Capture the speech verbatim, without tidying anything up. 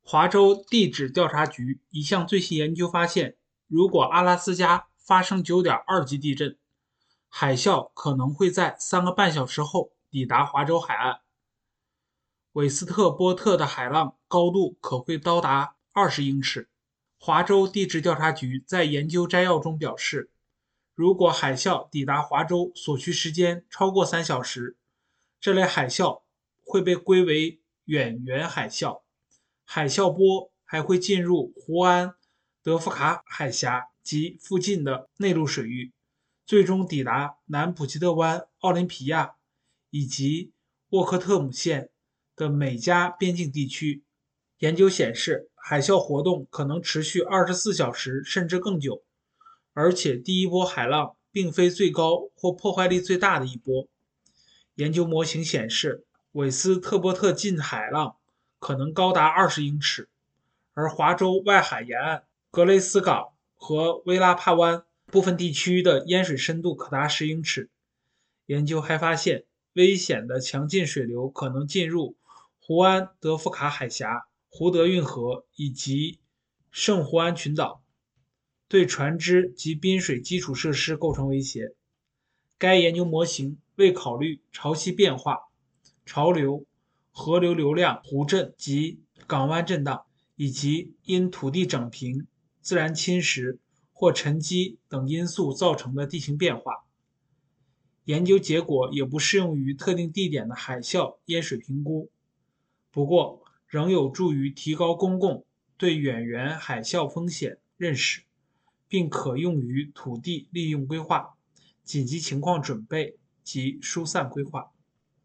华州地质调查局一项最新研究发现，如果阿拉斯加发生九点二级地震，海啸可能会在三个半小时后抵达华州海岸。韦斯特波特的海浪高度可会高达二十英尺。华州地质调查局在研究摘要中表示，如果海啸抵达华州所需时间超过三小时，这类海啸会被归为远源海啸。海啸波还会进入湖安德夫卡海峡及附近的内陆水域，最终抵达南普吉特湾、奥林匹亚以及沃克特姆县的美加边境地区。研究显示，海啸活动可能持续二十四小时甚至更久，而且第一波海浪并非最高或破坏力最大的一波。研究模型显示，韦斯特波特近海浪可能高达二十英尺，而华州外海沿岸、格雷斯港和威拉帕湾部分地区的淹水深度可达十英尺。研究还发现，危险的强劲水流可能进入湖安德夫卡海峡、胡德运河以及圣胡安群岛，对船只及滨水基础设施构成威胁。该研究模型未考虑潮汐变化、潮流、河流流量、湖震及港湾震荡，以及因土地整平、自然侵蚀或沉积等因素造成的地形变化。研究结果也不适用于特定地点的海啸淹水评估，不过仍有助于提高公众对远源海啸风险认识，并可用于土地利用规划、紧急情况准备及疏散规划。